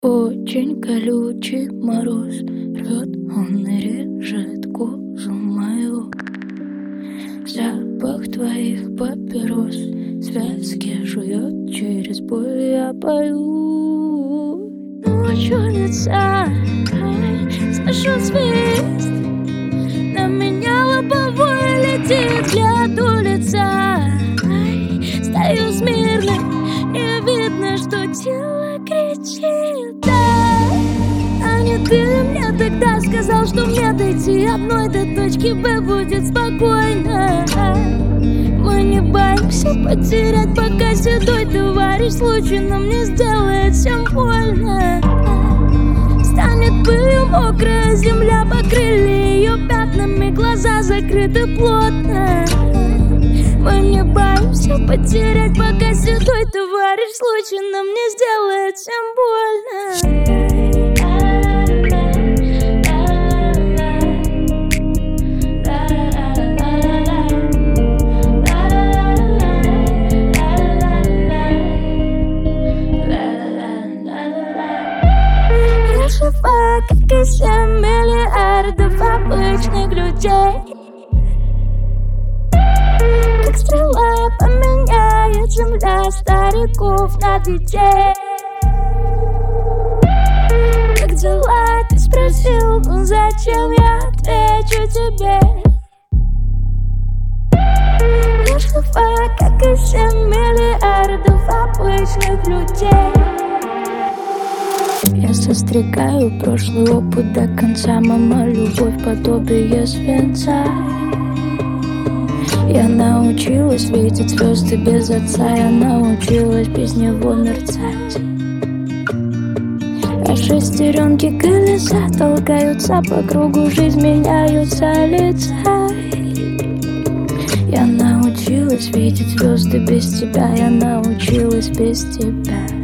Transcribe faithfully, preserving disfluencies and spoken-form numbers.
Очень колючий мороз рвет, он и режет кожу мою. Запах твоих папирос связки жует, через боль я пою. Ночью лица, слышу свист, на меня лобовой летит взгляд улица. Стою смирно, и видно, что тело кричит. Да, а не ты мне тогда сказал, что мне дойти одной до точки Б будет спокойно. Мы не боимся потерять, пока седой товарищ случайно мне сделает всем больно. Станет пылью мокрая земля, покрыли ее пятнами, глаза закрыты плотно. Мы не боимся потерять, пока седой товарищ случайно мне сделает всем больно. Я жива, как и семь миллиардов обычных людей. Как стрела поменяет земля стариков на детей. Как дела, ты спросил, ну зачем, я отвечу тебе. Я жива, как и семь миллиардов обычных людей. Я состригаю прошлый опыт до конца, мама, любовь подобие свинца. Я научилась видеть звезды без отца, я научилась без него мерцать. А шестеренки колеса толкаются по кругу, жизнь меняются лица. Я научилась видеть звезды без тебя, я научилась без тебя.